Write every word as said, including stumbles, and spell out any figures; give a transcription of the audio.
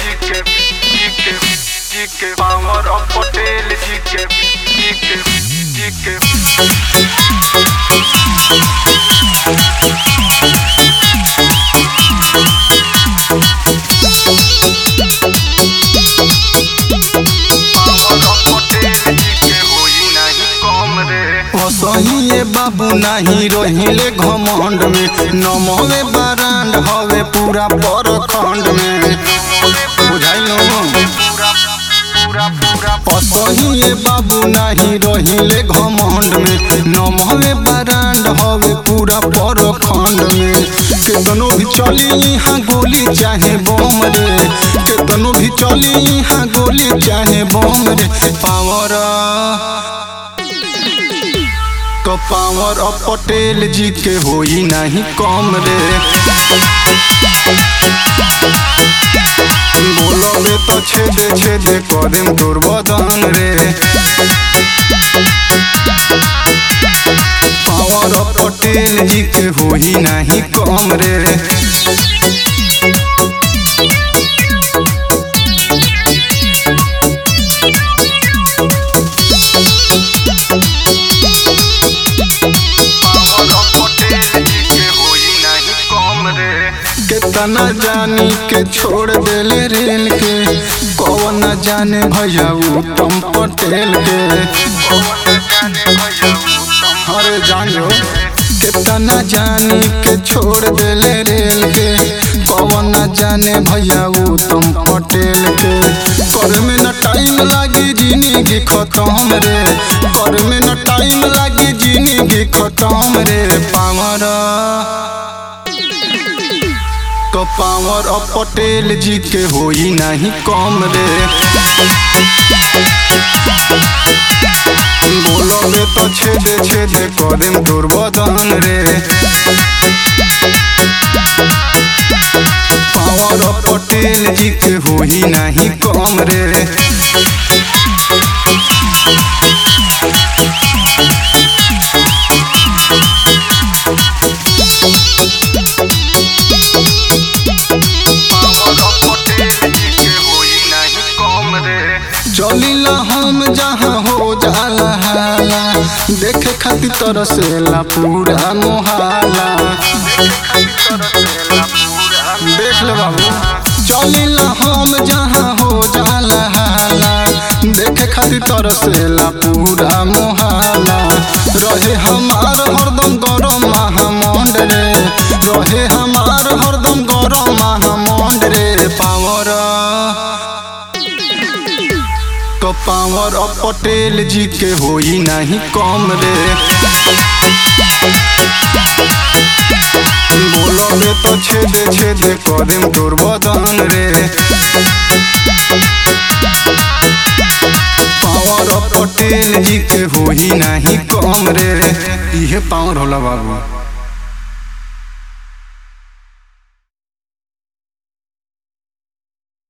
जी के जी के जी के पावर ऑफ पटेल जी के जी के जी के सही ये बाबू नहीं रोहिले घमंड में नमोवे बरांड हवे पूरा परखंड में बुझाइलो सही ये बाबू नहीं रोहिले घमंड में नमोवे बरांड हवे पूरा परखंड में केतनो भी चली यहाँ गोली चाहे बम रे केतनो भी चली यहाँ गोली चाहे बम रे पावर तो पावर ऑफ पटेल जी के होई नहीं कम रे बोलोगे तो छेदे छेदे कदम तोर बदन रे पावर ऑफ पटेल जी के होई नहीं कम रे कितना जानी के छोड़ देले रेल के कौन न जाने भैया उत्तम पटेल के अरे जानो कितना जानी के छोड़ देले रेल के कौन न जाने भैया उत्तम पटेल के कर में न टाइम लागी जिंदगी खत्म रे कर में न टाइम लागी जिंदगी खत्म रे पावर तो पावर ऑफ पटेल जी के होई नहीं कम रे बोलोगे तो छेदे छेदे कदम तोर बदन रे पावर ऑफ पटेल जी के होई नहीं कम रे चलिला हम जहाँ हो जाला हाला देखे खातिर तरसेला पूरा मोहाला देख ले बाबू चलिला हम जहाँ हो जाला हाला देखे खातिर तरसेला पूरा मोहाला रहे हमार हरदम गरम महामंड रे रहे हमार हरदम गरम महामंड रे पावर तो पावर ऑफ पटेल जी के होई नहीं कम रे बोलोगे तो छेदे छेदे कदम तोर बदन रे पावर ऑफ पटेल जी के होई नहीं कम रे इहे पावर होला बाबू।